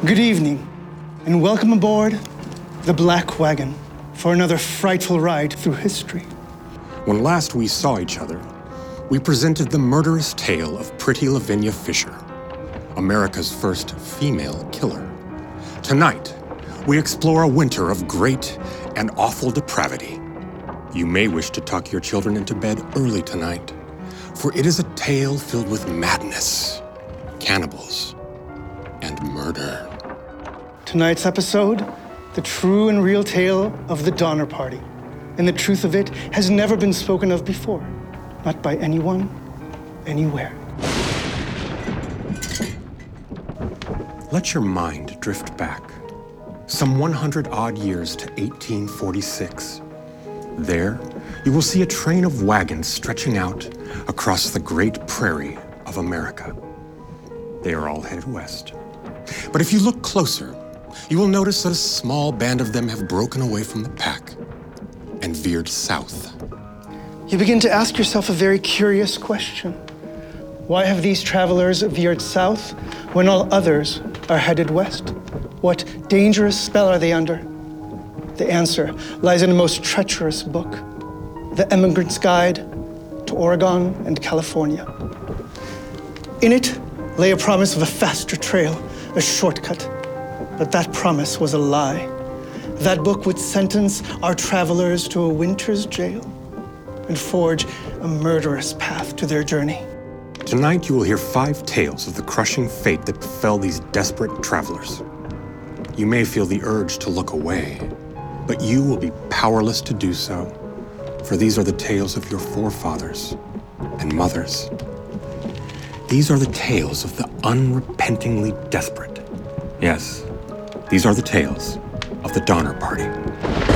Good evening, and welcome aboard the Black Wagon for another frightful ride through history. When last we saw each other, we presented the murderous tale of Pretty Lavinia Fisher, America's first female killer. Tonight, we explore a winter of great and awful depravity. You may wish to tuck your children into bed early tonight, for it is a tale filled with madness, cannibals, and murder. Tonight's episode, the true and real tale of the Donner Party. And the truth of it has never been spoken of before, not by anyone, anywhere. Let your mind drift back, some 100-odd years to 1846. There, you will see a train of wagons stretching out across the great prairie of America. They are all headed west. But if you look closer, you will notice that a small band of them have broken away from the pack and veered south. You begin to ask yourself a very curious question. Why have these travelers veered south when all others are headed west? What dangerous spell are they under? The answer lies in a most treacherous book, The Emigrant's Guide to Oregon and California. In it lay a promise of a faster trail, a shortcut. But that promise was a lie. That book would sentence our travelers to a winter's jail and forge a murderous path to their journey. Tonight, you will hear 5 tales of the crushing fate that befell these desperate travelers. You may feel the urge to look away, but you will be powerless to do so, for these are the tales of your forefathers and mothers. These are the tales of the unrepentingly desperate. Yes, these are the tales of the Donner Party.